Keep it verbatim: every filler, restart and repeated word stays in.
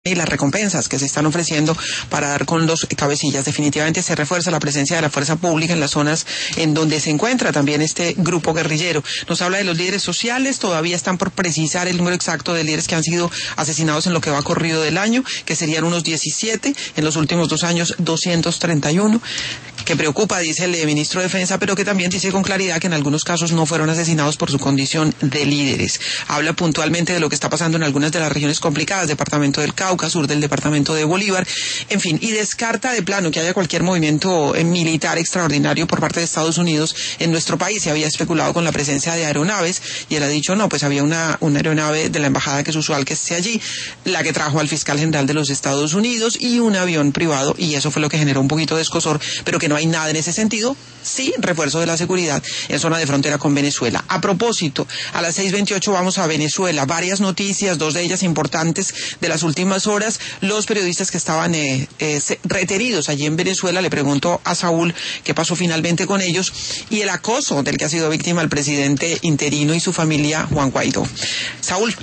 y las recompensas que se están ofreciendo para dar con los cabecillas. Definitivamente se refuerza la presencia de la fuerza pública en las zonas en donde se encuentra también este grupo guerrillero. Nos habla de los líderes sociales, todavía están por precisar el número exacto de líderes que han sido asesinados en lo que va corrido del año, que serían unos diecisiete, en los últimos dos años doscientos treinta y uno, que preocupa, dice el ministro de Defensa, pero que también dice con claridad que en algunos casos no fueron asesinados por su condición de líderes. Habla puntualmente de lo que está pasando en algunas de las regiones complicadas, departamento del Cauca, sur del departamento de Bolívar, en fin, y descarta de plano que haya cualquier movimiento eh, militar extraordinario por parte de Estados Unidos en nuestro país. Se había especulado con la presencia de aeronaves y él ha dicho no, pues había una, una aeronave de la embajada que es usual que esté allí, la que trajo al fiscal general de los Estados Unidos y un avión privado, y eso fue lo que generó un poquito de escozor, pero que no hay nada en ese sentido. Sí, refuerzo de la seguridad en zona de frontera con Venezuela. A propósito, a las seis veintiocho vamos a Venezuela. Varias noticias, dos de ellas importantes de las últimas horas. Los periodistas que estaban eh, eh, retenidos allí en Venezuela, le pregunto a Saúl qué pasó finalmente con ellos, y el acoso del que ha sido víctima el presidente interino y su familia, Juan Guaidó. Saúl.